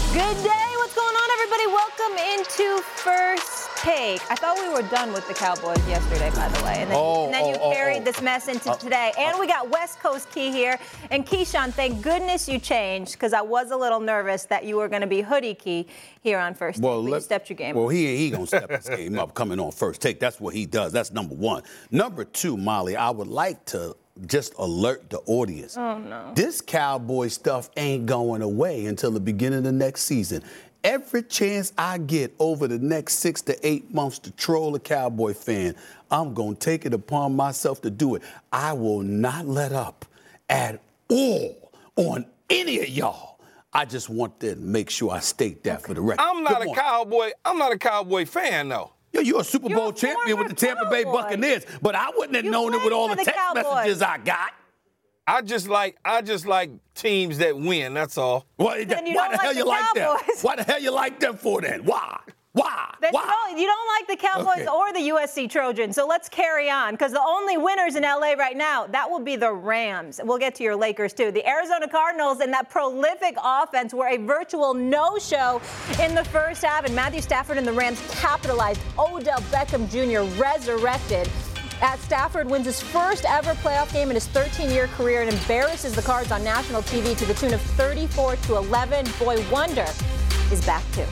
Good day. What's going on, everybody? Welcome into First Take. I thought we were done with the Cowboys yesterday, by the way. And then you carried this mess into today. And we got West Coast Key here. And Keyshawn, thank goodness you changed, because I was a little nervous that you were going to be Hoodie Key here on First Take. Well, you stepped your game up. Well, he going to step his game up coming on First Take. That's what he does. That's number one. Number two, Molly, I would like to just alert the audience. Oh, no. This Cowboy stuff ain't going away until the beginning of the next season. Every chance I get over the next 6 to 8 months to troll a Cowboy fan, I'm going to take it upon myself to do it. I will not let up at all on any of y'all. I just want to make sure I state that for the record. I'm not a Cowboy fan, though. You're a Super Bowl champion with the Tampa Bay Buccaneers, but I wouldn't have known it with all the text messages I got. I just like teams that win. That's all. Why the hell you like them? Why the hell you like them for then? Why? You don't like the Cowboys or the USC Trojans, so let's carry on, because the only winners in L.A. right now, that will be the Rams. We'll get to your Lakers, too. The Arizona Cardinals and that prolific offense were a virtual no-show in the first half, and Matthew Stafford and the Rams capitalized. Odell Beckham Jr. resurrected as Stafford wins his first ever playoff game in his 13-year career and embarrasses the Cards on national TV to the tune of 34-11. Boy Wonder is back, too.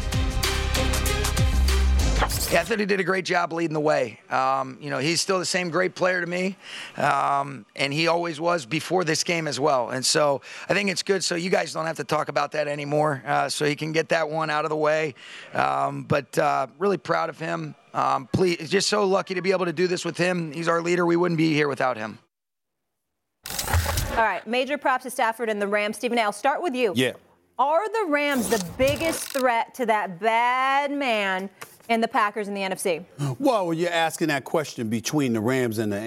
Yeah, I thought he did a great job leading the way. He's still the same great player to me, and he always was before this game as well. And so I think it's good so you guys don't have to talk about that anymore, so he can get that one out of the way. But really proud of him. Please, just so lucky to be able to do this with him. He's our leader. We wouldn't be here without him. All right, major props to Stafford and the Rams. Stephen A., I'll start with you. Yeah. Are the Rams the biggest threat to that bad man in the Packers in the NFC? Well, you're asking that question between the Rams and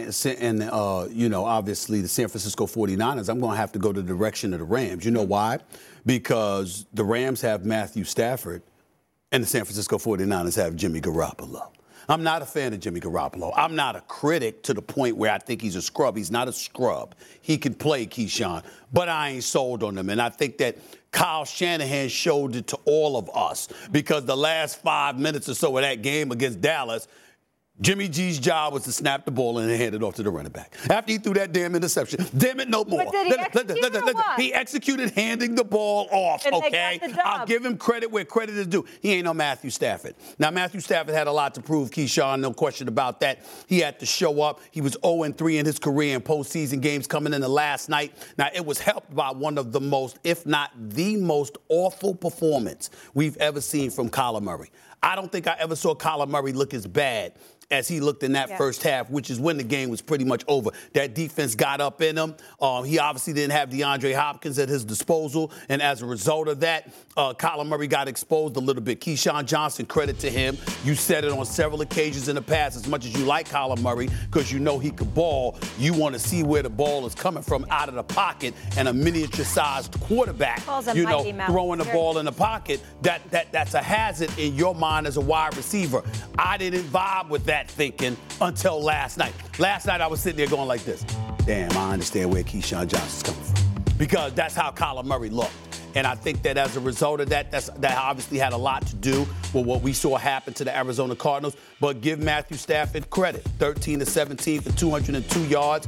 obviously the San Francisco 49ers. I'm going to have to go to the direction of the Rams. You know why? Because the Rams have Matthew Stafford and the San Francisco 49ers have Jimmy Garoppolo. I'm not a fan of Jimmy Garoppolo. I'm not a critic to the point where I think he's a scrub. He's not a scrub. He can play, Keyshawn, but I ain't sold on him. And I think that Kyle Shanahan showed it to all of us, because the last 5 minutes or so of that game against Dallas, Jimmy G's job was to snap the ball and hand it off to the running back. After he threw that damn interception, damn it, no more. But did he execute or what? He executed handing the ball off, and okay? I'll give him credit where credit is due. He ain't no Matthew Stafford. Now, Matthew Stafford had a lot to prove, Keyshawn, no question about that. He had to show up. He was 0-3 in his career in postseason games coming into last night. Now, it was helped by one of the most, if not the most awful performance we've ever seen from Kyler Murray. I don't think I ever saw Kyler Murray look as bad as he looked in that first half, which is when the game was pretty much over. That defense got up in him. He obviously didn't have DeAndre Hopkins at his disposal, and as a result of that, Kyler Murray got exposed a little bit. Keyshawn Johnson, credit to him. You said it on several occasions in the past. As much as you like Kyler Murray, because you know he could ball, you want to see where the ball is coming from out of the pocket, and a miniature-sized quarterback, throwing the ball in the pocket, that's a hazard in your mind as a wide receiver. I didn't vibe with that thinking until last night. Last night I was sitting there going like this. Damn, I understand where Keyshawn Johnson's coming from. Because that's how Kyler Murray looked. And I think that as a result of that, that obviously had a lot to do with what we saw happen to the Arizona Cardinals. But give Matthew Stafford credit. 13-17 for 202 yards.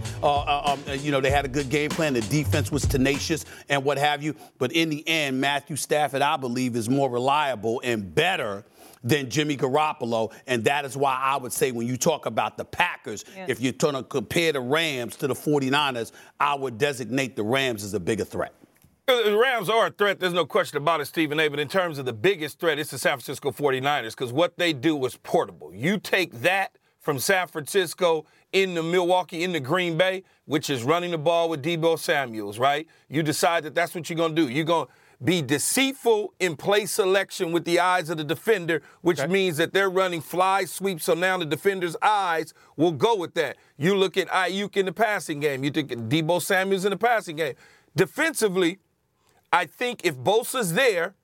They had a good game plan. The defense was tenacious and what have you. But in the end, Matthew Stafford, I believe, is more reliable and better than Jimmy Garoppolo, and that is why I would say when you talk about the Packers, if you're going to compare the Rams to the 49ers, I would designate the Rams as a bigger threat. The Rams are a threat. There's no question about it, Stephen A. But in terms of the biggest threat, it's the San Francisco 49ers, because what they do is portable. You take that from San Francisco into Milwaukee, into Green Bay, which is running the ball with Deebo Samuels, right? You decide that that's what you're going to do. You're going to be deceitful in play selection with the eyes of the defender, which means that they're running fly sweeps, so now the defender's eyes will go with that. You look at Ayuk in the passing game. You think Deebo Samuels in the passing game. Defensively, I think if Bosa's there,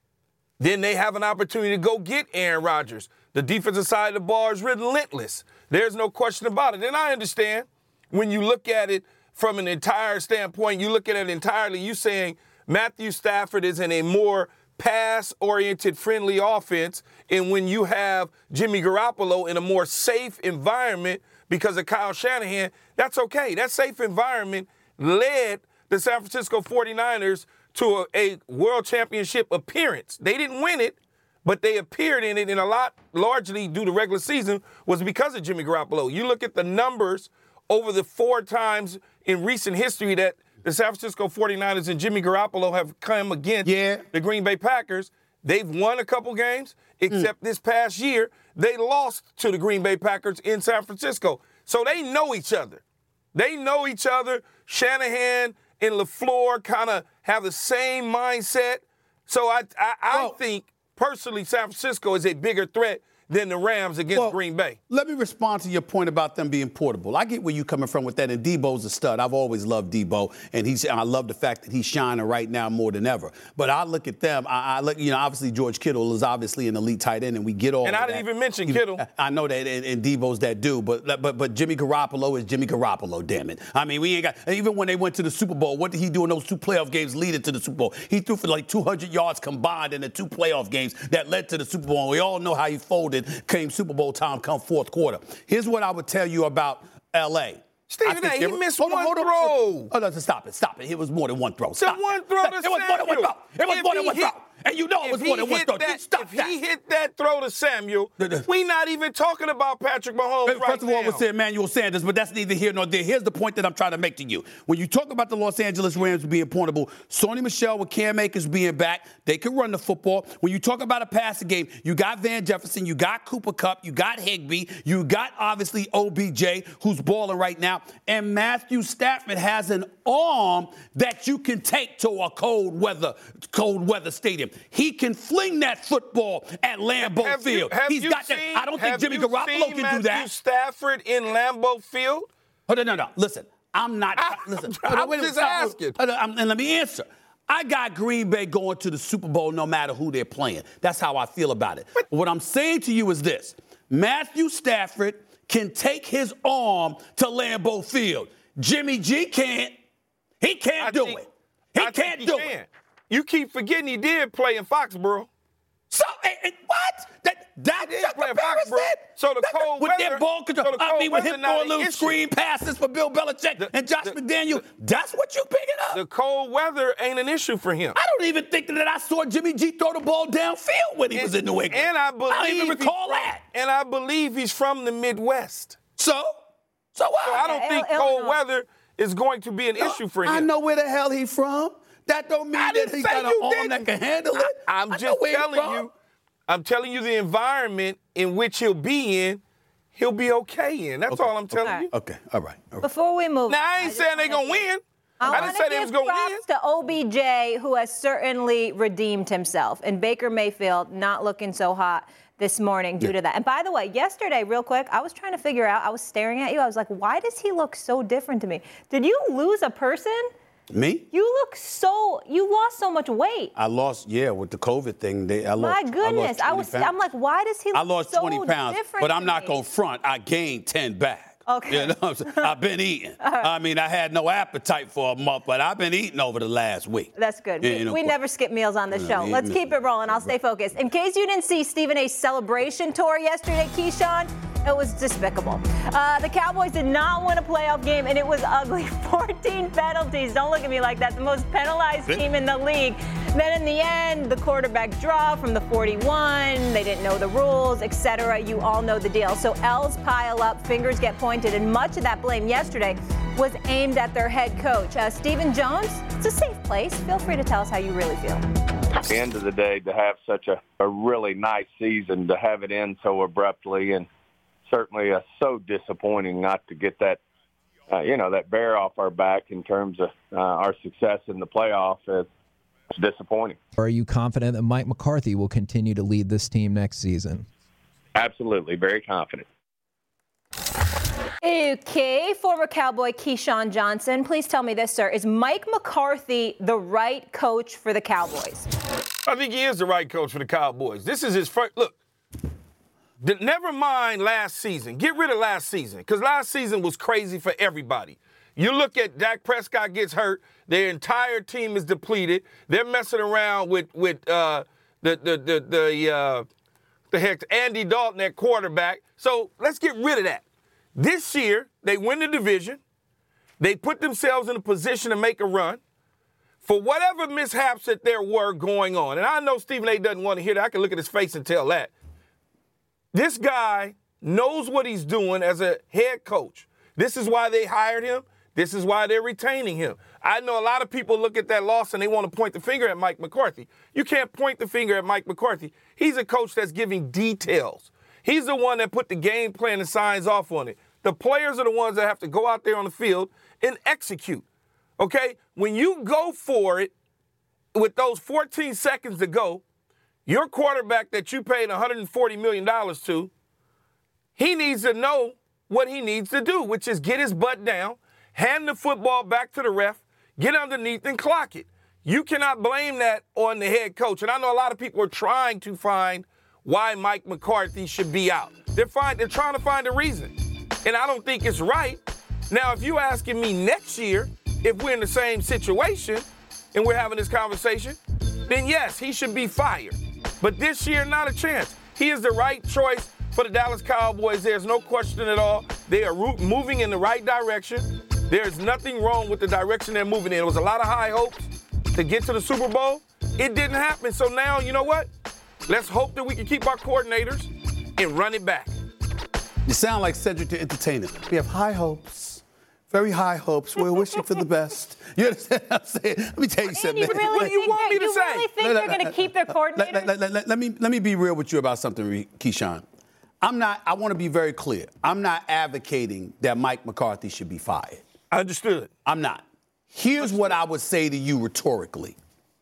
then they have an opportunity to go get Aaron Rodgers. The defensive side of the ball is relentless. There's no question about it. And I understand when you look at it from an entire standpoint, you look at it entirely, you saying Matthew Stafford is in a more pass-oriented, friendly offense, and when you have Jimmy Garoppolo in a more safe environment because of Kyle Shanahan, that's okay. That safe environment led the San Francisco 49ers to a world championship appearance. They didn't win it, but they appeared in it, and a lot, largely due to regular season, was because of Jimmy Garoppolo. You look at the numbers over the 4 times in recent history that the San Francisco 49ers and Jimmy Garoppolo have come against the Green Bay Packers. They've won a couple games, except this past year, they lost to the Green Bay Packers in San Francisco. So they know each other. They know each other. Shanahan and LaFleur kind of have the same mindset. So I think, personally, San Francisco is a bigger threat than the Rams against Green Bay. Let me respond to your point about them being portable. I get where you're coming from with that, and Debo's a stud. I've always loved Debo, and I love the fact that he's shining right now more than ever. But I look at them. I look, obviously George Kittle is obviously an elite tight end, and we get all. And I didn't even mention Kittle. I know that, and Debo's that dude. But Jimmy Garoppolo is Jimmy Garoppolo. Damn it! I mean, we ain't got. Even when they went to the Super Bowl, what did he do in those 2 playoff games leading to the Super Bowl? He threw for like 200 yards combined in the 2 playoff games that led to the Super Bowl. And we all know how he folded. Came Super Bowl time, come fourth quarter. Here's what I would tell you about L.A. Stephen A., he missed one throw. Oh, no, stop it. It was more than one throw. Stop. It was more than one throw. It was more than one throw. And you know it was more than one throw. If he hit that throw to Samuel, we not even talking about Patrick Mahomes right now. First of all, I would say Emmanuel Sanders, but that's neither here nor there. Here's the point that I'm trying to make to you. When you talk about the Los Angeles Rams being portable, Sony Michel with Cam Akers being back, they can run the football. When you talk about a passing game, you got Van Jefferson, you got Cooper Kupp, you got Higbee, you got obviously OBJ, who's balling right now, and Matthew Stafford has an arm that you can take to a cold weather stadium. He can fling that football at Lambeau Field. He's got that. I don't think Jimmy Garoppolo can do that. Matthew Stafford in Lambeau Field? Oh, no. Listen, I'm not. Listen, I'm just asking. And let me answer. I got Green Bay going to the Super Bowl no matter who they're playing. That's how I feel about it. But what I'm saying to you is this. Matthew Stafford can take his arm to Lambeau Field. Jimmy G can't. He can't do it. He can't do it. You keep forgetting he did play in Foxborough. So, what? That is comparison? So the cold with weather. Their ball control. With him throwing little screen passes for Bill Belichick and Josh McDaniel. That's what you picking up? The cold weather ain't an issue for him. I don't even think that I saw Jimmy G throw the ball downfield when he was in New England. And I don't even recall that. And I believe he's from the Midwest. So what? So I don't think cold weather is going to be an issue for him. I know where the hell he's from. That don't mean that he got an arm that can handle it. I'm just telling you. I'm telling you the environment in which he'll be in, he'll be okay in. That's all I'm telling you. Okay, all right. Before we move now, I ain't saying they're going to win. I didn't say they was going to win. To OBJ, who has certainly redeemed himself, and Baker Mayfield not looking so hot this morning due to that. And by the way, yesterday, real quick, I was trying to figure out, I was staring at you. I was like, why does he look so different to me? Did you lose a person? Me? You lost so much weight. I lost, with the COVID thing. My goodness. I'm like, why does he look so different? I lost 20 pounds, but I'm not going to front. I gained 10 back. Okay. You know what I'm saying? I've been eating. I mean, I had no appetite for a month, but I've been eating over the last week. That's good. We never skip meals on the show. Let's keep it rolling. I'll stay focused. In case you didn't see Stephen A's celebration tour yesterday, Keyshawn, it was despicable. The Cowboys did not win a playoff game, and it was ugly. 14 penalties. Don't look at me like that. The most penalized team in the league. Then in the end, the quarterback draw from the 41. They didn't know the rules, etc. You all know the deal. So L's pile up, fingers get pointed, and much of that blame yesterday was aimed at their head coach. Stephen Jones, it's a safe place. Feel free to tell us how you really feel. At the end of the day, to have such a really nice season, to have it end so abruptly, and certainly so disappointing not to get that, that bear off our back in terms of our success in the playoff. It's disappointing. Are you confident that Mike McCarthy will continue to lead this team next season? Absolutely, very confident. Okay, former Cowboy Keyshawn Johnson, please tell me this, sir. Is Mike McCarthy the right coach for the Cowboys? I think he is the right coach for the Cowboys. This is his first. Look, never mind last season. Get rid of last season, because last season was crazy for everybody. You look at Dak Prescott gets hurt. Their entire team is depleted. They're messing around with Andy Dalton at quarterback. So let's get rid of that. This year, they win the division. They put themselves in a position to make a run. For whatever mishaps that there were going on, and I know Stephen A. doesn't want to hear that. I can look at his face and tell that. This guy knows what he's doing as a head coach. This is why they hired him. This is why they're retaining him. I know a lot of people look at that loss and they want to point the finger at Mike McCarthy. You can't point the finger at Mike McCarthy. He's a coach that's giving details. He's the one that put the game plan and signs off on it. The players are the ones that have to go out there on the field and execute. Okay? When you go for it with those 14 seconds to go, your quarterback that you paid $140 million to, he needs to know what he needs to do, which is get his butt down, hand the football back to the ref, get underneath and clock it. You cannot blame that on the head coach. And I know a lot of people are trying to find why Mike McCarthy should be out. They're trying to find a reason. And I don't think it's right. Now, if you're asking me next year, if we're in the same situation and we're having this conversation, then yes, he should be fired. But this year, not a chance. He is the right choice for the Dallas Cowboys. There's no question at all. They are moving in the right direction. There's nothing wrong with the direction they're moving in. There was a lot of high hopes to get to the Super Bowl. It didn't happen. So now, you know what? Let's hope that we can keep our coordinators and run it back. You sound like Cedric the Entertainer. We have high hopes, very high hopes. We're wishing for the best. You understand what I'm saying? Let me tell you something. You really think they're going to keep their coordinators? Let me be real with you about something, Keyshawn. I want to be very clear. I'm not advocating that Mike McCarthy should be fired. Understood. I'm not. Here's what I would say to you rhetorically.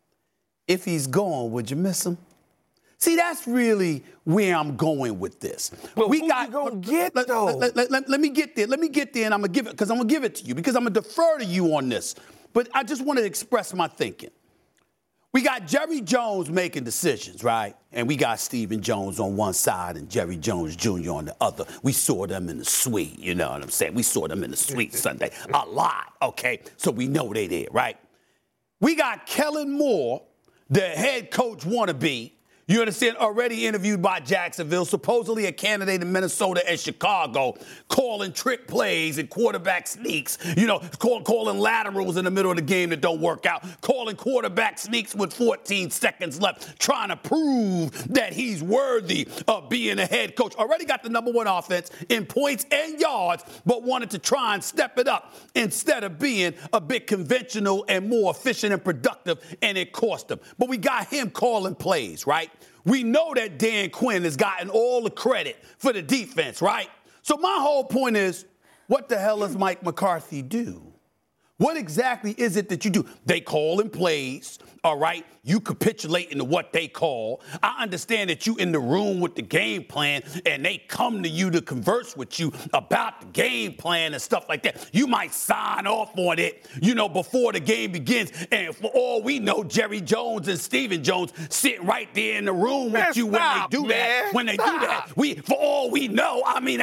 If he's gone, would you miss him? See, that's really where I'm going with this. But who you gonna get, though? Let me get there. Let me get there, and I'm going to give it, because I'm going to give it to you, because I'm going to defer to you on this. But I just want to express my thinking. We got Jerry Jones making decisions, right? And we got Stephen Jones on one side and Jerry Jones Jr. on the other. We saw them in the suite, you know what I'm saying? We saw them in the suite Sunday a lot, okay? So we know they there, right? We got Kellen Moore, the head coach wannabe, you understand, already interviewed by Jacksonville, supposedly a candidate in Minnesota and Chicago, calling trick plays and quarterback sneaks, you know, calling laterals in the middle of the game that don't work out, calling quarterback sneaks with 14 seconds left, trying to prove that he's worthy of being a head coach. Already got the number one offense in points and yards, but wanted to try and step it up instead of being a bit conventional and more efficient and productive, and it cost him. But we got him calling plays, right? We know that Dan Quinn has gotten all the credit for the defense, right? So my whole point is, what the hell does Mike McCarthy do? What exactly is it that you do? They call in plays, all right? You capitulate into what they call. I understand that you in the room with the game plan and they come to you to converse with you about the game plan and stuff like that. You might sign off on it, you know, before the game begins. And for all we know, Jerry Jones and Stephen Jones sit right there in the room with you when they do that. When they do that, for all we know,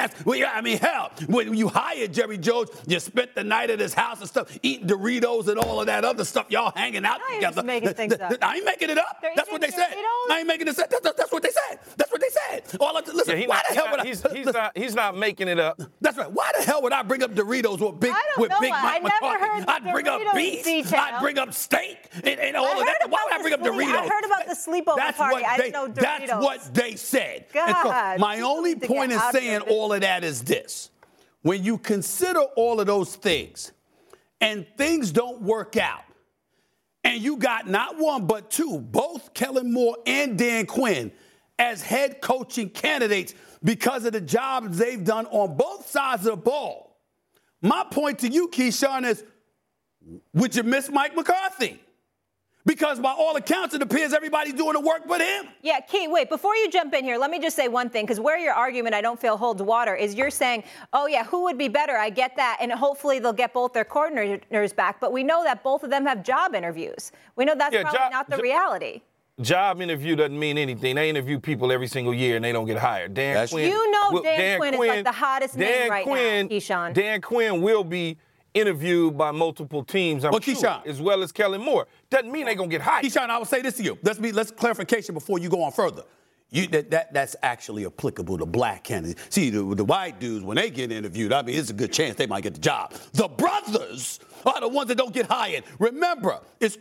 hell, when you hired Jerry Jones, you spent the night at his house and stuff, eating Doritos and all of that other stuff, y'all hanging out together. Making things up. I ain't making it up. That's what they said. I ain't making it up. That's what they said. That's what they said. Listen, yeah, why the hell would I? He's not making it up. That's right. Why the hell would I bring up Doritos with Big Mike McCarthy? I'd bring up beef. I'd bring up steak and all of that. Why would I bring up Doritos? I heard about the sleepover party. I didn't know Doritos. That's what they said. God, so my only point in saying all of that is this. When you consider all of those things and things don't work out, and you got not one but two, both Kellen Moore and Dan Quinn, as head coaching candidates because of the jobs they've done on both sides of the ball. My point to you, Keyshawn, is would you miss Mike McCarthy? Because by all accounts, it appears everybody's doing the work but him. Yeah, Key, wait, before you jump in here, let me just say one thing, because where your argument, I don't feel, holds water, is you're saying, oh, yeah, who would be better? I get that, and hopefully they'll get both their coordinators back, but we know that both of them have job interviews. We know that's probably not the reality. Job interview doesn't mean anything. They interview people every single year, and they don't get hired. Dan Quinn, you know Dan Quinn is like the hottest name right now, Keyshawn. Dan Quinn will be interviewed by multiple teams, I'm sure, Keyshawn, as well as Kellen Moore. Doesn't mean they're going to get hired. Keyshawn, I will say this to you. Let's clarification before you go on further. That's actually applicable to black candidates. See, the white dudes, when they get interviewed, I mean, it's a good chance they might get the job. The brothers are the ones that don't get hired. Remember, it's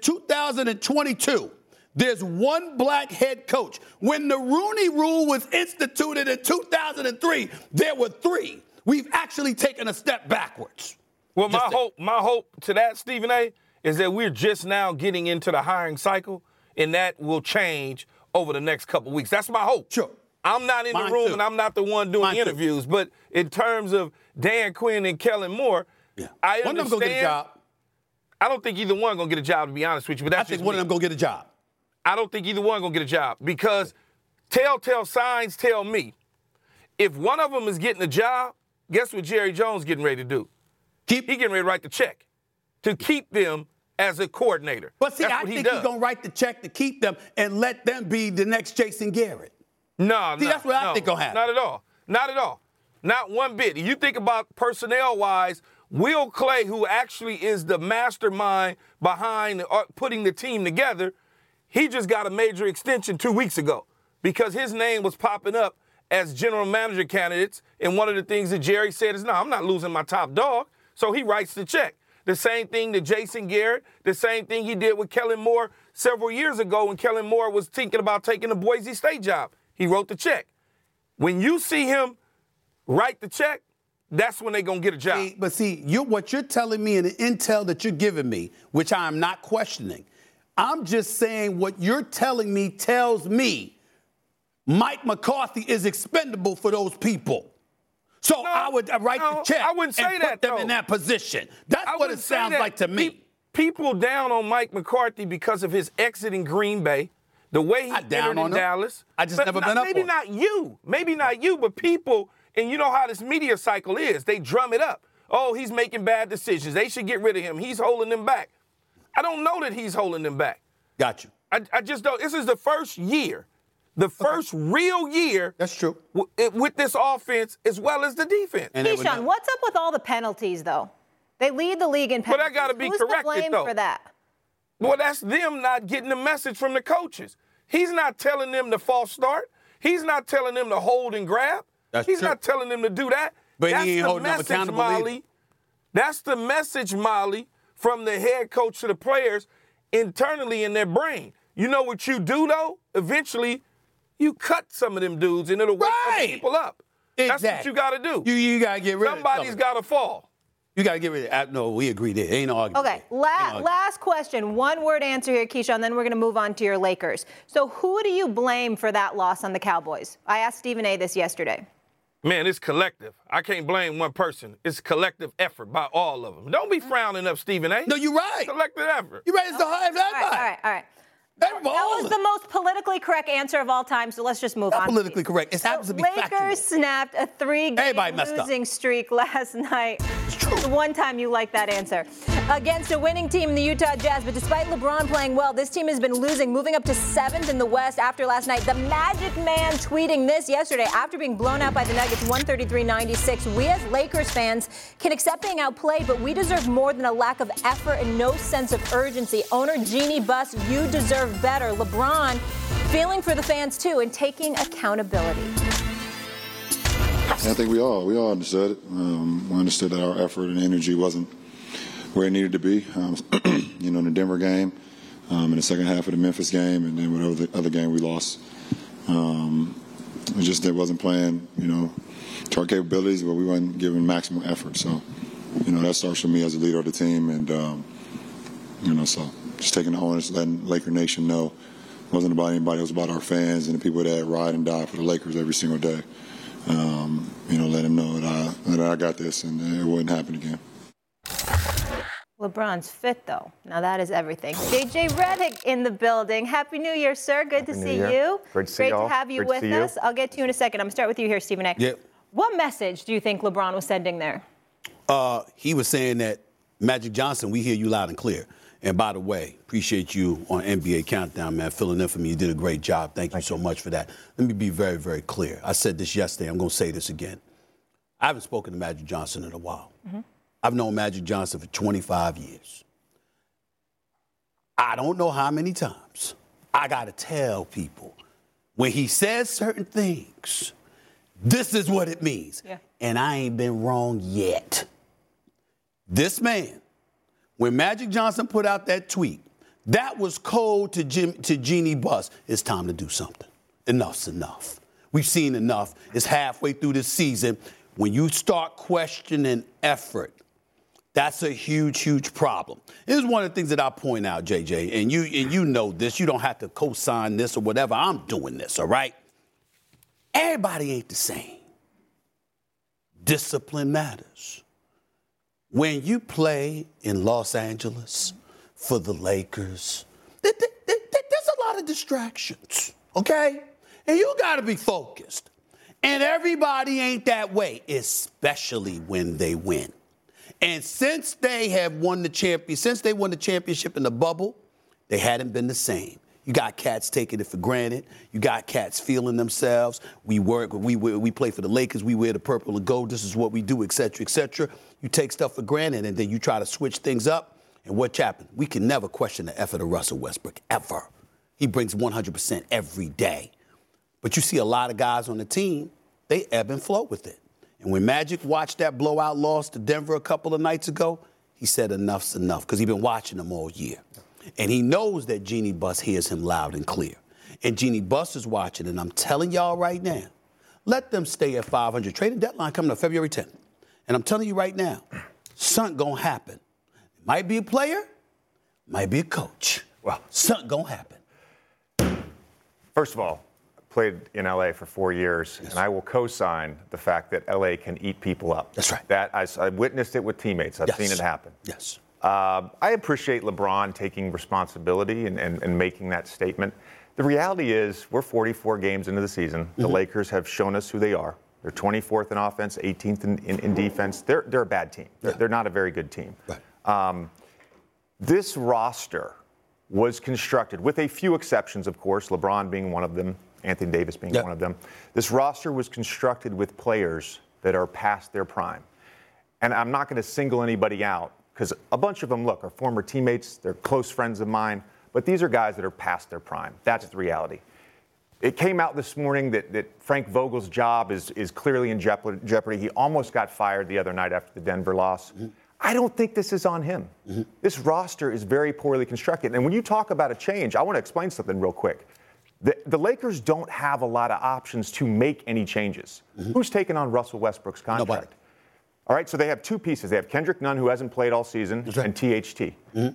2022. There's one black head coach. When the Rooney Rule was instituted in 2003, there were 3. We've actually taken a step backwards. Well, my hope to that, Stephen A., is that we're just now getting into the hiring cycle, and that will change over the next couple of weeks. That's my hope. Sure. I'm not in the room, and I'm not the one doing the interviews. But in terms of Dan Quinn and Kellen Moore, I understand. One of them going to get a job. I don't think either one going to get a job, to be honest with you. But that's I think one of them going to get a job. I don't think either one going to get a job because telltale signs tell me if one of them is getting a job, guess what Jerry Jones getting ready to do? He getting ready to write the check to keep them as a coordinator. But see, I think he's going to write the check to keep them and let them be the next Jason Garrett. That's what I think going to happen. Not at all. Not at all. Not one bit. You think about personnel-wise, Will Clay, who actually is the mastermind behind putting the team together, he just got a major extension 2 weeks ago because his name was popping up as general manager candidates. And one of the things that Jerry said is, no, I'm not losing my top dog. So he writes the check. The same thing to Jason Garrett, the same thing he did with Kellen Moore several years ago when Kellen Moore was thinking about taking the Boise State job. He wrote the check. When you see him write the check, that's when they're going to get a job. But what you're telling me and the intel that you're giving me, which I am not questioning, I'm just saying what you're telling me tells me Mike McCarthy is expendable for those people. So I would write the check I wouldn't say and put them in that position. That's what it sounds like to me. People down on Mike McCarthy because of his exit in Green Bay, the way he entered in Dallas. I just never been up Maybe not you, but people, and you know how this media cycle is. They drum it up. Oh, he's making bad decisions. They should get rid of him. He's holding them back. I don't know that he's holding them back. Got you. I just don't. This is the first year. The first real year. That's true. With this offense as well as the defense. Keyshawn, what's up with all the penalties, though? They lead the league in penalties. But I got to be corrected, corrected, Who's to blame for that? Well, that's them not getting the message from the coaches. He's not telling them to false start. He's not telling them to hold and grab. He's not telling them to do that. But he ain't holding them accountable, Molly. That's the message, Molly, from the head coach to the players internally in their brain. You know what you do, though? Eventually, you cut some of them dudes and it'll wake other people up. Exactly. That's what you got to do. You got to get rid of Somebody's got to fall. You got to get rid of it. No, we agree there. Ain't no argument. Okay, last question. One-word answer here, Keyshawn, then we're going to move on to your Lakers. So who do you blame for that loss on the Cowboys? I asked Stephen A. this yesterday. Man, it's collective. I can't blame one person. It's collective effort by all of them. Don't be frowning up Stephen A. No, you're right. It's collective effort. You're right. It's the high of everybody. All right. That was the most politically correct answer of all time, so let's just move on. Politically correct. It happens to be Lakers factual. snapped a 3-game losing streak last night. It's true. The one time you like that answer. Against a winning team in the Utah Jazz, but despite LeBron playing well, this team has been losing, moving up to 7th in the West after last night. The Magic Man tweeting this yesterday after being blown out by the Nuggets 133-96. We as Lakers fans can accept being outplayed, but we deserve more than a lack of effort and no sense of urgency. Owner Jeannie Buss, you deserve better. LeBron feeling for the fans too and taking accountability. I think we all understood it. We understood that our effort and energy wasn't where it needed to be. In the Denver game, in the second half of the Memphis game, and then whatever the other game we lost. It wasn't playing, to our capabilities, but we weren't giving maximum effort. So, that starts with me as a leader of the team, and so just taking the onus, letting Laker Nation know it wasn't about anybody. It was about our fans and the people that ride and die for the Lakers every single day. Let them know that I got this and it wouldn't happen again. LeBron's fit, though. Now that is everything. JJ Redick in the building. Happy New Year, sir. Good to see you. Great to see you all. Great to have you with us. I'll get to you in a second. I'm going to start with you here, Stephen A. Yep. What message do you think LeBron was sending there? He was saying that, Magic Johnson, we hear you loud and clear. And by the way, appreciate you on NBA Countdown, man, filling in for me. You did a great job. Thank you so much for that. Let me be very, very clear. I said this yesterday. I'm going to say this again. I haven't spoken to Magic Johnson in a while. Mm-hmm. I've known Magic Johnson for 25 years. I don't know how many times I got to tell people when he says certain things, this is what it means. Yeah. And I ain't been wrong yet. This man, when Magic Johnson put out that tweet, that was code to Jeanie Buss. It's time to do something. Enough's enough. We've seen enough. It's halfway through the season. When you start questioning effort, that's a huge, huge problem. This is one of the things that I point out, JJ, and you know this. You don't have to co-sign this or whatever. I'm doing this, all right? Everybody ain't the same. Discipline matters. When you play in Los Angeles for the Lakers, there's a lot of distractions, okay? And you got to be focused. And everybody ain't that way, especially when they win. And since they won the championship in the bubble, they hadn't been the same. You got cats taking it for granted. You got cats feeling themselves. We play for the Lakers. We wear the purple and gold. This is what we do, et cetera, et cetera. You take stuff for granted, and then you try to switch things up. And what happened? We can never question the effort of Russell Westbrook, ever. He brings 100% every day. But you see a lot of guys on the team, they ebb and flow with it. And when Magic watched that blowout loss to Denver a couple of nights ago, he said enough's enough because he's been watching them all year. And he knows that Jeanie Buss hears him loud and clear. And Jeanie Buss is watching, and I'm telling y'all right now, let them stay at 500. Trading deadline coming up February 10th. And I'm telling you right now, something gonna happen. It might be a player, might be a coach. Well, something gonna happen. First of all, played in LA for 4 years, yes. And I will co-sign the fact that LA can eat people up. That's right. That I witnessed it with teammates. I've seen it happen. Yes. I appreciate LeBron taking responsibility and making that statement. The reality is we're 44 games into the season. The Lakers have shown us who they are. They're 24th in offense, 18th in defense. They're a bad team. They're not a very good team. Right. This roster was constructed, with a few exceptions, of course, LeBron being one of them, Anthony Davis being one of them. This roster was constructed with players that are past their prime. And I'm not going to single anybody out because a bunch of them, look, are former teammates. They're close friends of mine. But these are guys that are past their prime. That's the reality. It came out this morning that Frank Vogel's job is clearly in jeopardy. He almost got fired the other night after the Denver loss. I don't think this is on him. This roster is very poorly constructed. And when you talk about a change, I want to explain something real quick. The Lakers don't have a lot of options to make any changes. Who's taking on Russell Westbrook's contract? Nobody. All right, so they have two pieces. They have Kendrick Nunn, who hasn't played all season, and THT.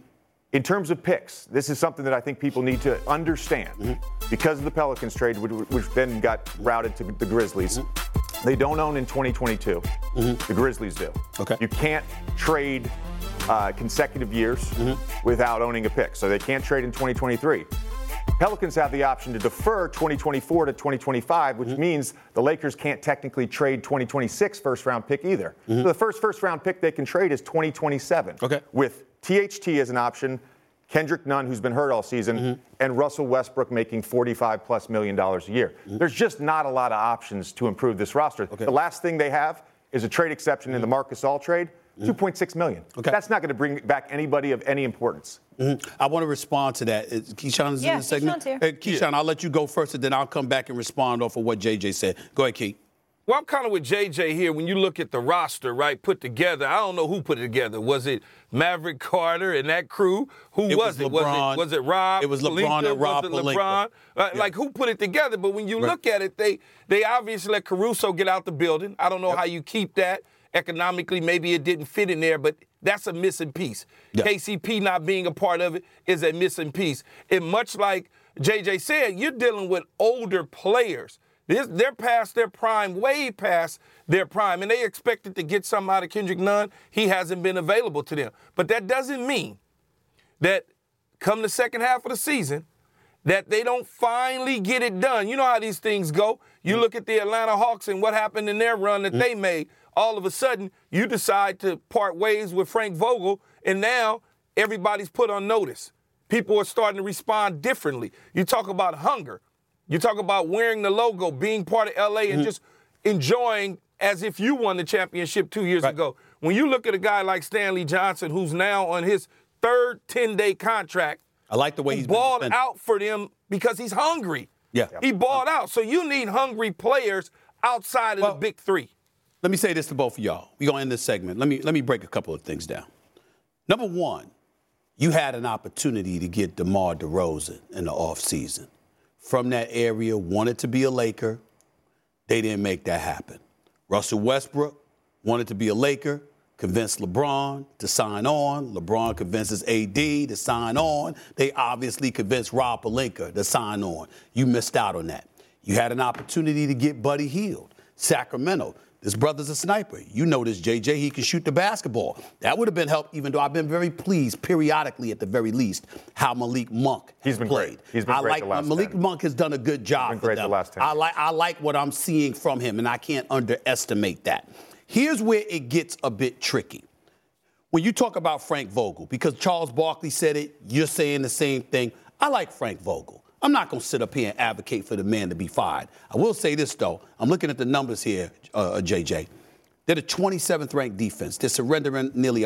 In terms of picks, this is something that I think people need to understand. Because of the Pelicans trade, which then got routed to the Grizzlies, they don't own in 2022. The Grizzlies do. Okay. You can't trade consecutive years without owning a pick, so they can't trade in 2023. Pelicans have the option to defer 2024 to 2025, which means the Lakers can't technically trade 2026 first-round pick either. So the first-round pick they can trade is 2027. Okay. With THT as an option, Kendrick Nunn, who's been hurt all season, and Russell Westbrook making $45+ million a year. There's just not a lot of options to improve this roster. The last thing they have is a trade exception in the Marc Gasol trade, $2.6 million. That's not going to bring back anybody of any importance. I want to respond to that. Keyshawn is in the segment. Keyshawn's here. Hey, Keyshawn, I'll let you go first, and then I'll come back and respond off of what JJ said. Go ahead, Key. Well, I'm kind of with JJ here. When you look at the roster, right, put together, I don't know who put it together. Was it Maverick Carter and that crew? Who was it? LeBron. Was it Rob? It was LeBron and Rob Was it LeBron? Like, who put it together? But when you look at it, they obviously let Caruso get out the building. I don't know how you keep that. Economically, maybe it didn't fit in there, but that's a missing piece. KCP not being a part of it is a missing piece. And much like JJ said, you're dealing with older players. They're past their prime, way past their prime, and they expected to get something out of Kendrick Nunn. He hasn't been available to them. But that doesn't mean that come the second half of the season that they don't finally get it done. You know how these things go. You look at the Atlanta Hawks and what happened in their run that they made. All of a sudden, you decide to part ways with Frank Vogel, and now everybody's put on notice. People are starting to respond differently. You talk about hunger. You talk about wearing the logo, being part of L.A., and just enjoying as if you won the championship 2 years ago. when you look at a guy like Stanley Johnson, who's now on his third 10-day contract, I like the way he's balled out for them because he's hungry. Yeah. He balled out. So you need hungry players outside of the big three. Let me say this to both of y'all. We're going to end this segment. Let me break a couple of things down. Number one, you had an opportunity to get DeMar DeRozan in the offseason. From that area, wanted to be a Laker. They didn't make that happen. Russell Westbrook wanted to be a Laker, convinced LeBron to sign on. LeBron convinces AD to sign on. They obviously convinced Rob Pelinka to sign on. You missed out on that. You had an opportunity to get Buddy Hield. Sacramento, this brother's a sniper. You know this, JJ. He can shoot the basketball. That would have been helped, even though I've been very pleased, periodically at the very least, how Malik Monk has played. Great. He's been great the last Malik 10. Monk has done a good job He's been great for them. the last 10. I like what I'm seeing from him, and I can't underestimate that. Here's where it gets a bit tricky. When you talk about Frank Vogel, because Charles Barkley said it, you're saying the same thing. I like Frank Vogel. I'm not going to sit up here and advocate for the man to be fired. I will say this, though. I'm looking at the numbers here, JJ. They're the 27th ranked defense. They're surrendering nearly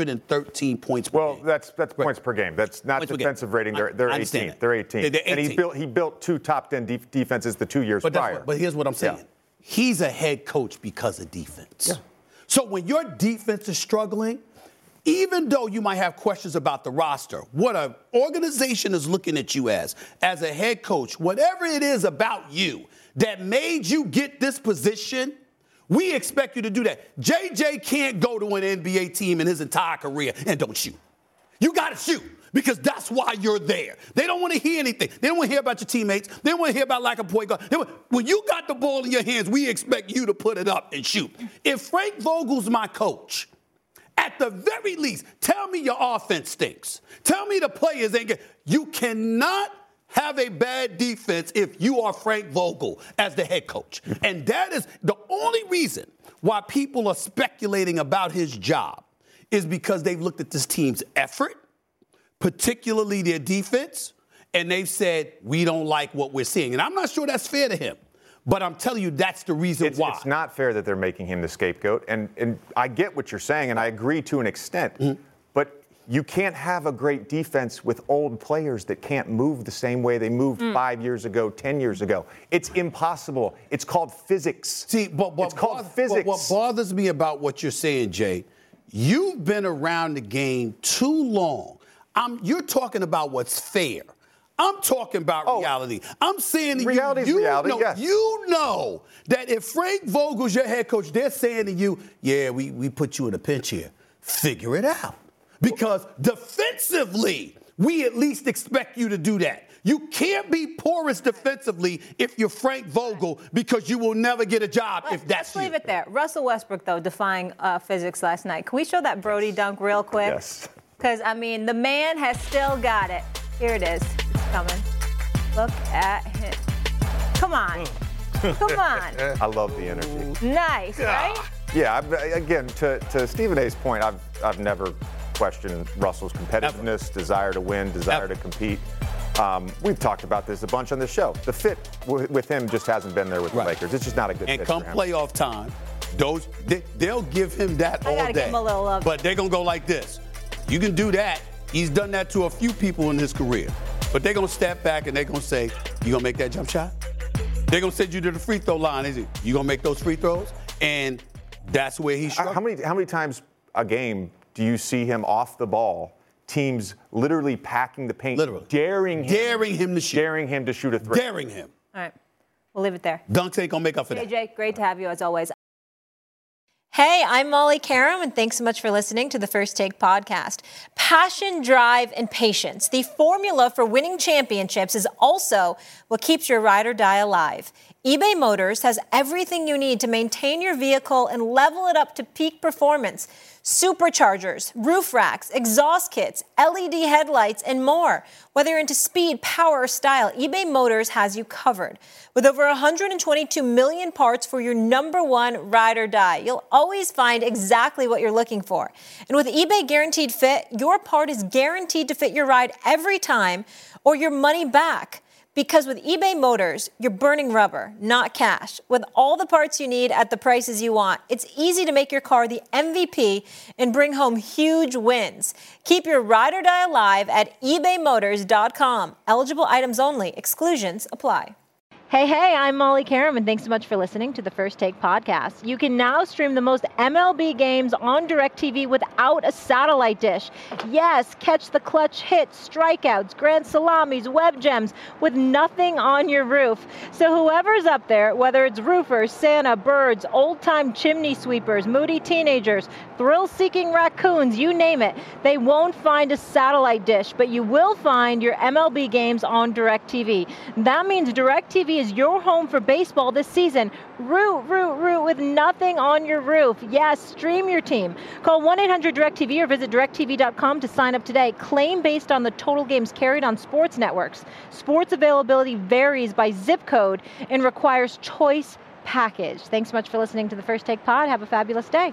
113 points per game. Well, that's points per game. That's not Points per defensive game. rating. They're 18th. They're 18th. They're And 18th. he built two top 10 defenses the 2 years prior. But here's what I'm saying. Yeah. He's a head coach because of defense. Yeah. So when your defense is struggling, even though you might have questions about the roster, what an organization is looking at you as a head coach, whatever it is about you that made you get this position, we expect you to do that. JJ can't go to an NBA team in his entire career and don't shoot. You got to shoot because that's why you're there. They don't want to hear anything. They don't want to hear about your teammates. They don't want to hear about lack of point guard. When you got the ball in your hands, we expect you to put it up and shoot. If Frank Vogel's my coach, at the very least, tell me your offense stinks. Tell me the players ain't good. You cannot have a bad defense if you are Frank Vogel as the head coach. And that is the only reason why people are speculating about his job is because they've looked at this team's effort, particularly their defense, and they've said, we don't like what we're seeing. And I'm not sure that's fair to him. But I'm telling you, that's the reason why. It's not fair that they're making him the scapegoat. And I get what you're saying, and I agree to an extent. Mm-hmm. But you can't have a great defense with old players that can't move the same way they moved 5 years ago, 10 years ago. It's impossible. It's called physics. See, it's called physics. But what bothers me about what you're saying, Jay, you've been around the game too long. You're talking about what's fair. I'm talking about reality. I'm saying to reality, yes. You know that if Frank Vogel's your head coach, they're saying to you, yeah, we put you in a pinch here. Figure it out. Because defensively, we at least expect you to do that. You can't be porous defensively if you're Frank Vogel because you will never get a job if that's Let's leave it there. Russell Westbrook, though, defying physics last night. Can we show that Brody dunk real quick? Yes. Because, I mean, the man has still got it. Here it is. It's coming. Look at him. Come on. Come on. I love the energy. Nice, right? Yeah, again, to Stephen A's point, I've never questioned Russell's competitiveness, desire to win, desire to compete. We've talked about this a bunch on the show. The fit with him just hasn't been there with the Lakers. It's just not a good fit And come for him. playoff time, they'll give him that all day. Give him a little love. But they're going to go like this. You can do that. He's done that to a few people in his career. But they're going to step back and they're going to say, you going to make that jump shot? They're going to send you to the free throw line. Is it? You going to make those free throws? And that's where he's struggling. How many times a game do you see him off the ball, teams literally packing the paint, daring him to shoot a three? Daring him. All right. We'll leave it there. Dunks ain't going to make up for that. JJ, great to have you as always. Hey, I'm Molly Karam, and thanks so much for listening to the First Take podcast. Passion, drive, and patience. The formula for winning championships is also what keeps your ride or die alive. eBay Motors has everything you need to maintain your vehicle and level it up to peak performance. Superchargers, roof racks, exhaust kits, LED headlights, and more. Whether you're into speed, power, or style, eBay Motors has you covered. With over 122 million parts for your number one ride or die, you'll always find exactly what you're looking for. And with eBay Guaranteed Fit, your part is guaranteed to fit your ride every time or your money back. Because with eBay Motors, you're burning rubber, not cash. With all the parts you need at the prices you want, it's easy to make your car the MVP and bring home huge wins. Keep your ride or die alive at ebaymotors.com. Eligible items only. Exclusions apply. Hey, I'm Molly Karam, and thanks so much for listening to the First Take podcast. You can now stream the most MLB games on DirecTV without a satellite dish. Yes, catch the clutch hits, strikeouts, grand salamis, web gems with nothing on your roof. So whoever's up there, whether it's roofers, Santa, birds, old-time chimney sweepers, moody teenagers, thrill-seeking raccoons, you name it, they won't find a satellite dish, but you will find your MLB games on DirecTV. That means DirecTV is your home for baseball this season. Root with nothing on your roof. Yes, stream your team. Call 1-800-DirecTV or visit DirecTV.com to sign up today. Claim based on the total games carried on sports networks. Sports availability varies by zip code and requires choice package. Thanks so much for listening to the First Take Pod. Have a fabulous day.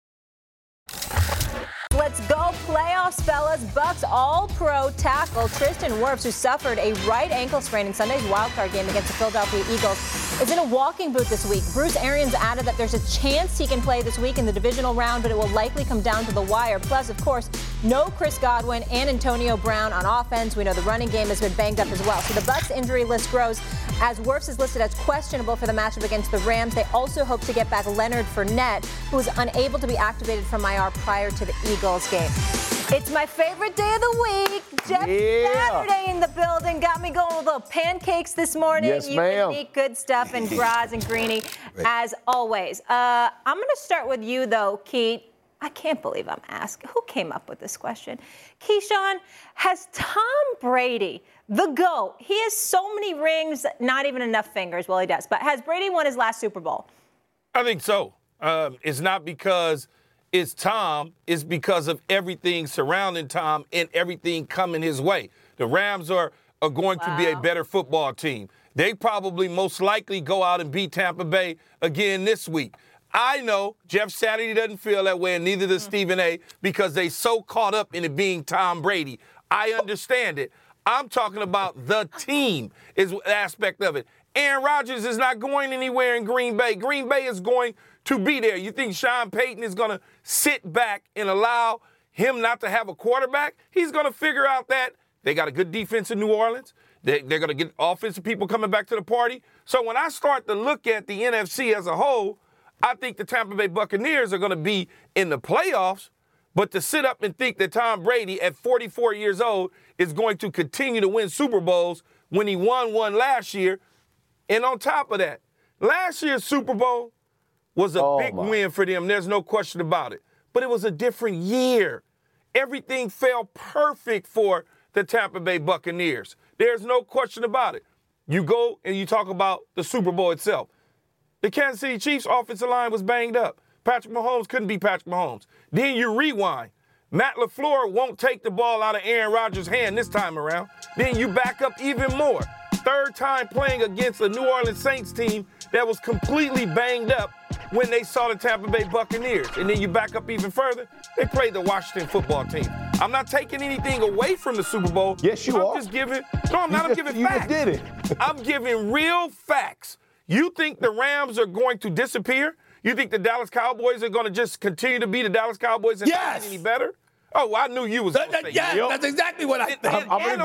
Let's go playoffs, fellas. Bucks all-pro tackle Tristan Wirfs, who suffered a right ankle sprain in Sunday's wildcard game against the Philadelphia Eagles, is in a walking boot this week. Bruce Arians added that there's a chance he can play this week in the divisional round, but it will likely come down to the wire. Plus, of course, no Chris Godwin and Antonio Brown on offense. We know the running game has been banged up as well. So the Bucks injury list grows as Wirfs is listed as questionable for the matchup against the Rams. They also hope to get back Leonard Fournette, who was unable to be activated from IR prior to the Eagles game. It's my favorite day of the week. Jeff Saturday in the building. Got me going with little pancakes this morning. Yes, ma'am. Unique, good stuff, and Graz and Greeny, as always. I'm going to start with you, though, Keith. I can't believe I'm asking. Who came up with this question? Keyshawn, has Tom Brady, the GOAT, he has so many rings, not even enough fingers. Well, he does. But has Brady won his last Super Bowl? I think so. It's not because it's Tom. It's because of everything surrounding Tom and everything coming his way. The Rams are going to be a better football team. They probably most likely go out and beat Tampa Bay again this week. I know Jeff Saturday doesn't feel that way, and neither does Stephen A, because they so caught up in it being Tom Brady. I understand it. I'm talking about the team is the aspect of it. Aaron Rodgers is not going anywhere in Green Bay. Green Bay is going to be there. You think Sean Payton is going to sit back and allow him not to have a quarterback? He's going to figure out that they got a good defense in New Orleans. They're going to get offensive people coming back to the party. So when I start to look at the NFC as a whole, I think the Tampa Bay Buccaneers are going to be in the playoffs, but to sit up and think that Tom Brady at 44 years old is going to continue to win Super Bowls when he won one last year. And on top of that, last year's Super Bowl was a big win for them. There's no question about it. But it was a different year. Everything fell perfect for the Tampa Bay Buccaneers. There's no question about it. You go and you talk about the Super Bowl itself. The Kansas City Chiefs offensive line was banged up. Patrick Mahomes couldn't be Patrick Mahomes. Then you rewind. Matt LaFleur won't take the ball out of Aaron Rodgers' hand this time around. Then you back up even more. Third time playing against a New Orleans Saints team that was completely banged up when they saw the Tampa Bay Buccaneers. And then you back up even further, they played the Washington football team. I'm not taking anything away from the Super Bowl. Yes, you are. I'm giving facts. You just did it. I'm giving real facts. You think the Rams are going to disappear? You think the Dallas Cowboys are going to just continue to be the Dallas Cowboys and not get any better? Oh, I knew you was going to say that. Yeah, that's exactly what I think. And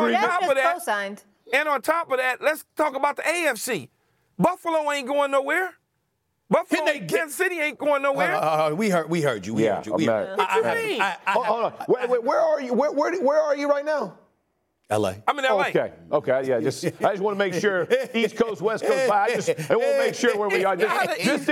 on top of that, let's talk about the AFC. Buffalo ain't going nowhere. Kansas City ain't going nowhere. We heard you. What you mean? Hold on. Where are you? Where are you right now? L.A. I'm in L.A. Okay. Yeah. I just want to make sure East Coast, West Coast. I want to make sure where we are. Just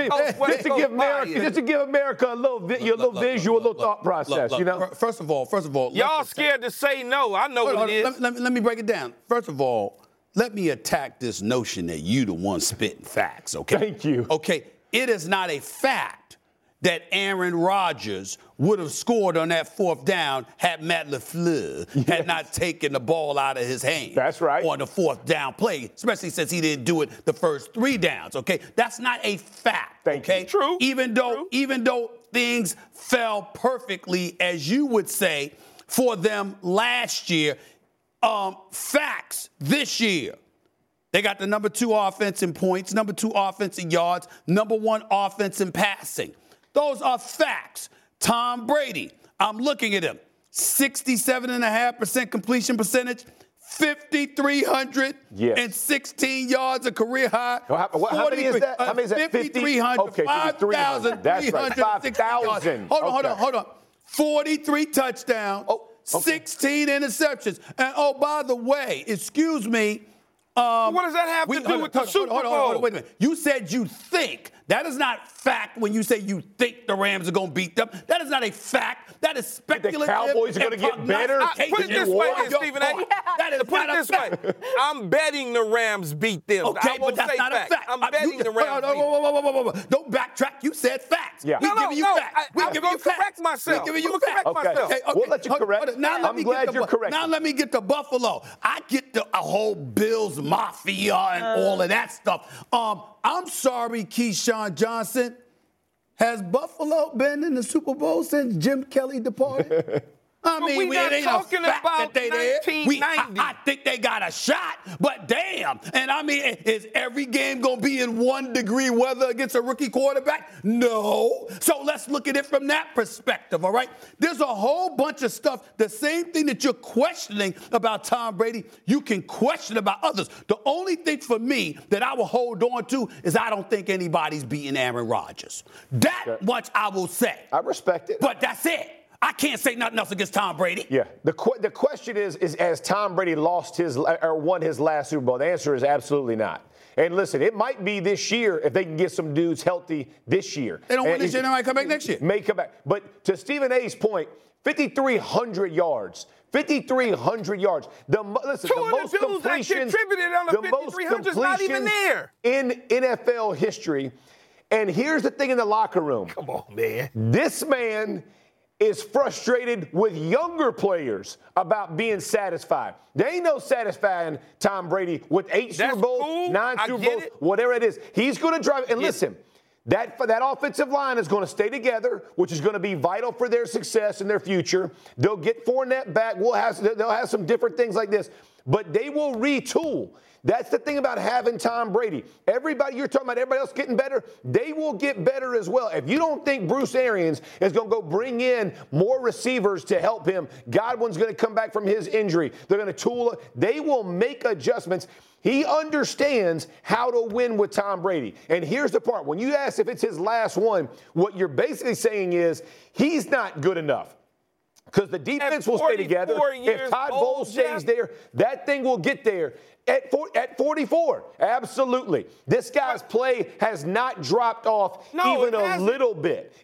to give America a little visual, a little thought process. Look, you know. First of all, y'all scared to say no. I know what it is. Let me break it down. First of all, let me attack this notion that you the one spitting facts. Okay. Thank you. Okay. It is not a fact that Aaron Rodgers would have scored on that fourth down had Matt LaFleur had not taken the ball out of his hand. That's right. On the fourth down play, especially since he didn't do it the first three downs, okay? That's not a fact, okay? True. Even though things fell perfectly, as you would say, for them last year, facts this year. They got the number 2 offense in points, number 2 offense in yards, number 1 offense in passing. Those are facts. Tom Brady, I'm looking at him. 67.5% completion percentage, 5,316 yards, a career high. How many is that? How many is that? 5,300. Okay, 5,300. That's right. 5,000. Hold on. 43 touchdowns, 16 interceptions. And, by the way, excuse me. What does that have to do with the Super Bowl? Hold on, wait a minute. You said you think. That is not fact when you say you think the Rams are going to beat them. That is not a fact. That is speculative. The Cowboys are going to get better. Put it this way, Stephen A. That is Put it this way. I'm betting the Rams beat them. Okay, but that's not a fact. I'm betting the Rams beat them. Don't backtrack. You said facts. Yeah. We're giving you facts. I'm going to correct myself. We're giving you facts. Okay. We'll let you correct. I'm glad you're correct. Now let me get to Buffalo. I get a whole Bills Mafia and all of that stuff. I'm sorry, Keyshawn Johnson. Has Buffalo been in the Super Bowl since Jim Kelly departed? I mean, we not it ain't talking a fact about that they there. 1990. I think they got a shot, but damn. And I mean, is every game going to be in 1-degree weather against a rookie quarterback? No. So let's look at it from that perspective, all right? There's a whole bunch of stuff. The same thing that you're questioning about Tom Brady, you can question about others. The only thing for me that I will hold on to is I don't think anybody's beating Aaron Rodgers. That much I will say. I respect it. But that's it. I can't say nothing else against Tom Brady. Yeah. The question is has Tom Brady lost his or won his last Super Bowl? The answer is absolutely not. And listen, it might be this year if they can get some dudes healthy this year. They don't win this year, they might come back next year. May come back. But to Stephen A's point, 5,300 yards. 5,300 yards. The most completions not even there in NFL history. And here's the thing in the locker room. Come on, man. This man is frustrated with younger players about being satisfied. There ain't no satisfying Tom Brady with 8 Super Bowls, 9 Super Bowls, whatever it is. He's going to drive. And listen, that offensive line is going to stay together, which is going to be vital for their success and their future. They'll get Fournette back. They'll have some different things like this. But they will retool. That's the thing about having Tom Brady. Everybody, you're talking about everybody else getting better, they will get better as well. If you don't think Bruce Arians is going to go bring in more receivers to help him, Godwin's going to come back from his injury, they're going to tool, they will make adjustments. He understands how to win with Tom Brady. And here's the part. When you ask if it's his last one, what you're basically saying is he's not good enough. Because the defense will stay together. If Todd Bowles stays there, that thing will get there. At 44, absolutely. This guy's play has not dropped off even a little bit.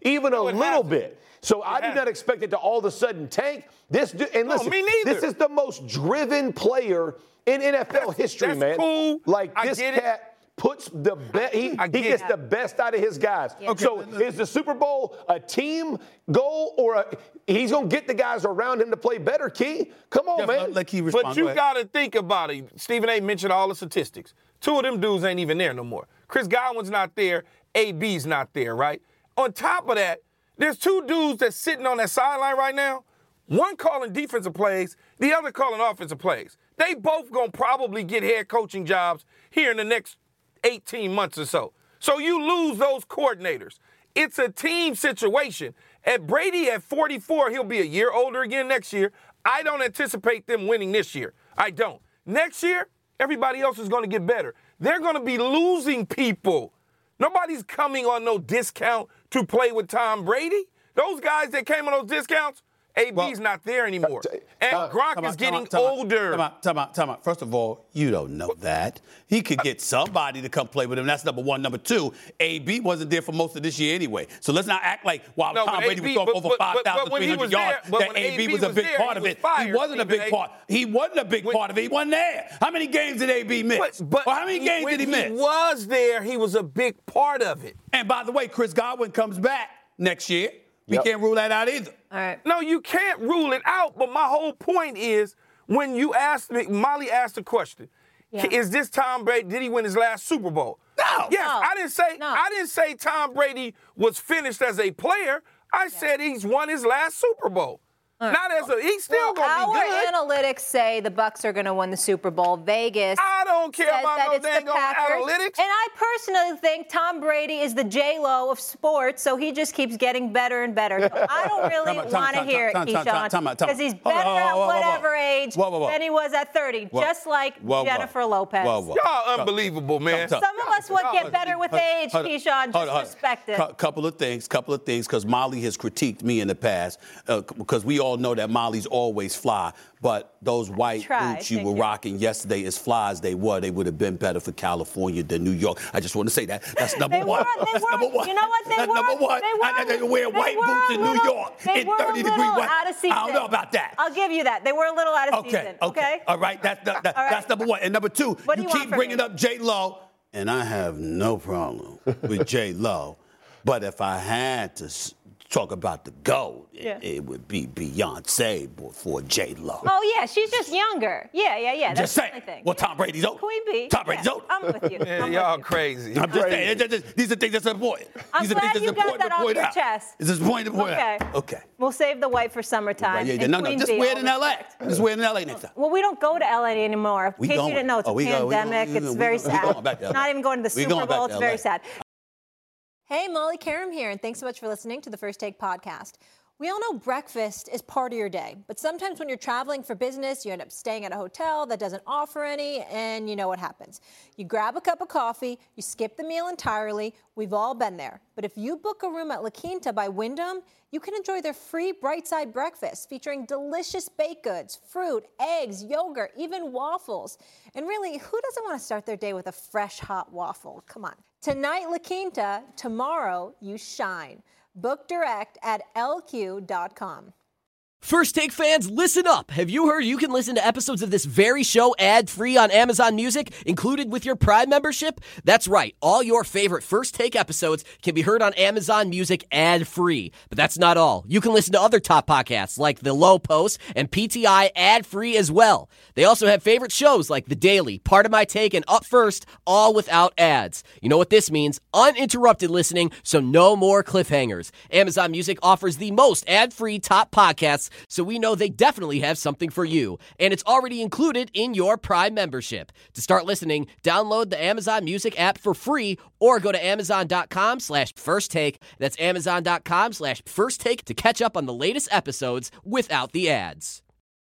So I do not expect it to all of a sudden tank. And listen, this is the most driven player in NFL history, man. Cool. Like this cat puts the best. He gets the best out of his guys. Yeah. Okay. So is the Super Bowl a team goal or he's going to get the guys around him to play better, Key? Come on, man. Let Key respond. But you got to think about it. Stephen A. mentioned all the statistics. 2 of them dudes ain't even there no more. Chris Godwin's not there. AB's not there, right? On top of that, there's 2 dudes that's sitting on that sideline right now. One calling defensive plays, the other calling offensive plays. They both going to probably get head coaching jobs here in the next 18 months or so. So you lose those coordinators. It's a team situation. At Brady at 44, he'll be a year older again next year. I don't anticipate them winning this year. I don't. Next year, everybody else is going to get better. They're going to be losing people. Nobody's coming on no discount to play with Tom Brady. Those guys that came on those discounts, AB's not there anymore. And Gronk is getting older. Time out. First of all, you don't know that. He could get somebody to come play with him. That's number one. Number two, AB wasn't there for most of this year anyway. So let's not act like while Tom Brady was throwing over 5,300 yards, that AB was a big part of it. He wasn't a big part. He wasn't a big part of it. He wasn't there. How many games did AB miss? Or how many games did he miss? When he was there, he was a big part of it. And by the way, Chris Godwin comes back next year. We can't rule that out either. All right. No, you can't rule it out. But my whole point is, when you asked me, Molly asked the question, is this Tom Brady, did he win his last Super Bowl? No. Yes, no. I didn't say Tom Brady was finished as a player. I said he's won his last Super Bowl. Not as he's still going to be good. Our analytics say the Bucs are going to win the Super Bowl. Vegas. I don't care about no dang analytics. And I personally think Tom Brady is the J-Lo of sports, so he just keeps getting better and better. So I don't really want to hear it, Keyshawn, because he's better at whatever age than he was at 30, just like Jennifer Lopez. Y'all unbelievable, man. Some of us would get better with age, Keyshawn. Just respect it. Couple of things, because Molly has critiqued me in the past, because we all know that Molly's always fly, but those white boots you were rocking yesterday, as fly as they would have been better for California than New York. I just want to say that. That's number one. That's number one. You know what? That's number one. They wear white boots in New York in 30-degree weather. Out of season. I don't know about that. I'll give you that. They were a little out of season. Okay. All right. That's number one. And number two, you keep bringing up J-Lo, and I have no problem with J-Lo. But if I had to talk about the GOAT, it would be Beyonce before J-Lo. Oh, yeah, she's just younger. Yeah. Just saying. Well, Tom Brady's old. Queen Bee. Tom Brady's old. I'm with you. Man, y'all crazy. I'm just saying. These are things that's important. I'm glad you got that off your chest. This is important to point out. Okay. We'll save the white for summertime. No, just wear it in L.A. Just wear it in L.A. next time. Well, we don't go to L.A. anymore. In case you didn't know, it's a pandemic. It's very sad. Not even going to the Super Bowl. It's very sad. Hey, Molly Karam here, and thanks so much for listening to the First Take podcast. We all know breakfast is part of your day, but sometimes when you're traveling for business, you end up staying at a hotel that doesn't offer any, and you know what happens. You grab a cup of coffee, you skip the meal entirely. We've all been there. But if you book a room at La Quinta by Wyndham, you can enjoy their free Bright Side breakfast featuring delicious baked goods, fruit, eggs, yogurt, even waffles. And really, who doesn't want to start their day with a fresh, hot waffle? Come on. Tonight, La Quinta. Tomorrow, you shine. Book direct at lq.com. First Take fans, listen up. Have you heard you can listen to episodes of this very show ad-free on Amazon Music, included with your Prime membership? That's right. All your favorite First Take episodes can be heard on Amazon Music ad-free. But that's not all. You can listen to other top podcasts like The Low Post and PTI ad-free as well. They also have favorite shows like The Daily, Part of My Take, and Up First, all without ads. You know what this means? Uninterrupted listening, so no more cliffhangers. Amazon Music offers the most ad-free top podcasts, so we know they definitely have something for you. And it's already included in your Prime membership. To start listening, download the Amazon Music app for free or go to amazon.com/firsttake. That's amazon.com/firsttake to catch up on the latest episodes without the ads.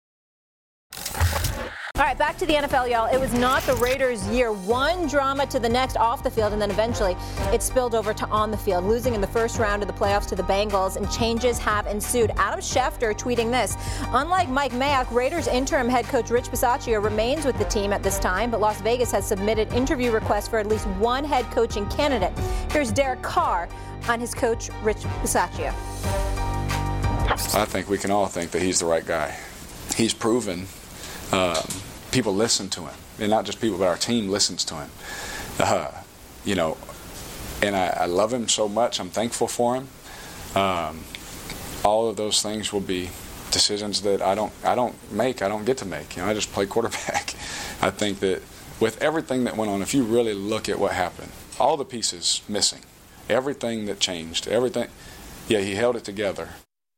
All right, back to the NFL, y'all. It was not the Raiders' year. One drama to the next off the field, and then eventually it spilled over to on the field, losing in the first round of the playoffs to the Bengals, and changes have ensued. Adam Schefter tweeting this: unlike Mike Mayock, Raiders interim head coach Rich Bisaccia remains with the team at this time, but Las Vegas has submitted interview requests for at least one head coaching candidate. Here's Derek Carr on his coach, Rich Bisaccia. I think we can all think that he's the right guy. He's proven people listen to him, and not just people, but our team listens to him. And I love him so much. I'm thankful for him. All of those things will be decisions that I don't get to make. I just play quarterback. I think that with everything that went on, if you really look at what happened, all the pieces missing, everything that changed, everything, he held it together.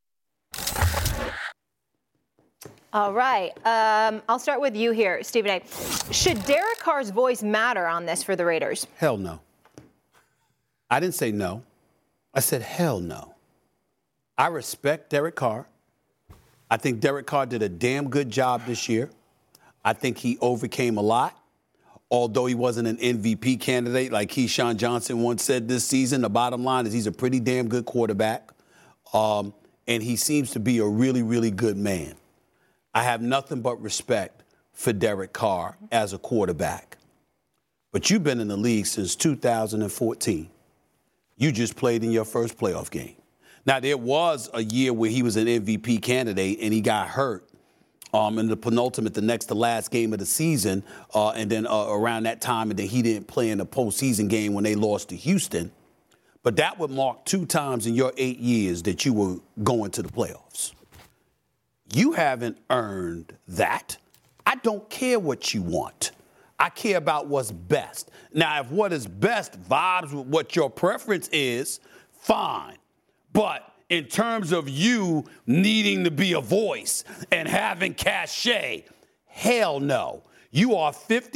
All right. I'll start with you here, Stephen A. Should Derek Carr's voice matter on this for the Raiders? Hell no. I didn't say no. I said hell no. I respect Derek Carr. I think Derek Carr did a damn good job this year. I think he overcame a lot. Although he wasn't an MVP candidate like Keyshawn Johnson once said this season, the bottom line is he's a pretty damn good quarterback. And he seems to be a really, really good man. I have nothing but respect for Derek Carr as a quarterback. But you've been in the league since 2014. You just played in your first playoff game. Now, there was a year where he was an MVP candidate and he got hurt in the penultimate, the next to last game of the season, and then around that time, and then he didn't play in the postseason game when they lost to Houston. But that would mark 2 times in your 8 years that you were going to the playoffs. You haven't earned that. I don't care what you want. I care about what's best. Now, if what is best vibes with what your preference is, fine. But in terms of you needing to be a voice and having cachet, hell no. You are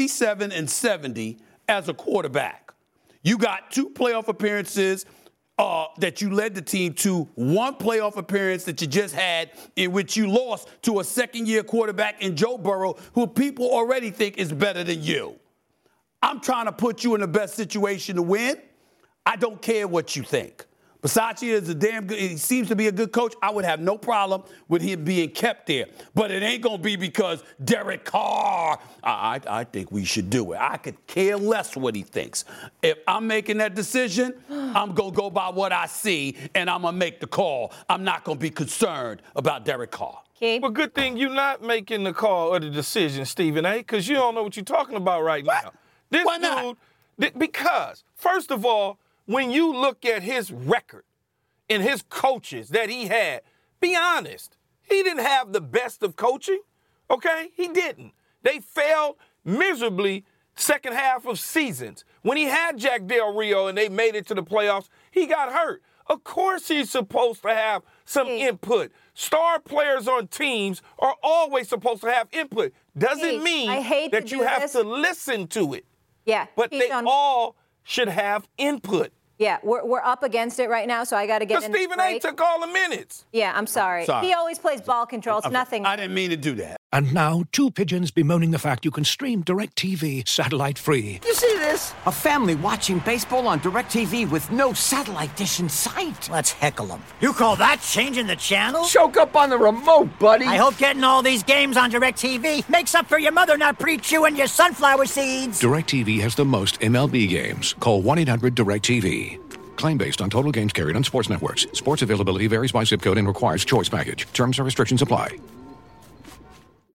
57-70 as a quarterback. You got 2 playoff appearances that you led the team to, 1 playoff appearance that you just had in which you lost to a second-year quarterback in Joe Burrow, who people already think is better than you. I'm trying to put you in the best situation to win. I don't care what you think. Bisaccia is he seems to be a good coach. I would have no problem with him being kept there. But it ain't going to be because Derek Carr. I think we should do it. I could care less what he thinks. If I'm making that decision, I'm going to go by what I see, and I'm going to make the call. I'm not going to be concerned about Derek Carr. Okay. Well, good thing you're not making the call or the decision, Stephen A., because you don't know what you're talking about right now. Why not? Because, first of all, when you look at his record and his coaches that he had, be honest, he didn't have the best of coaching, okay? He didn't. They failed miserably second half of seasons. When he had Jack Del Rio and they made it to the playoffs, he got hurt. Of course he's supposed to have some input. Star players on teams are always supposed to have input. Doesn't mean that you have to listen to it. Yeah. But they all should have input. Yeah, we're up against it right now, so I got to get in. But Stephen A. took all the minutes. Yeah, I'm sorry. He always plays ball control. It's nothing. I didn't mean to do that. And now, 2 pigeons bemoaning the fact you can stream DirecTV satellite-free. You see this? A family watching baseball on DirecTV with no satellite dish in sight. Let's heckle them. You call that changing the channel? Choke up on the remote, buddy. I hope getting all these games on DirecTV makes up for your mother not pre-chewing your sunflower seeds. DirecTV has the most MLB games. Call 1-800-DirecTV. Claim based on total games carried on sports networks. Sports availability varies by zip code and requires choice package. Terms and restrictions apply.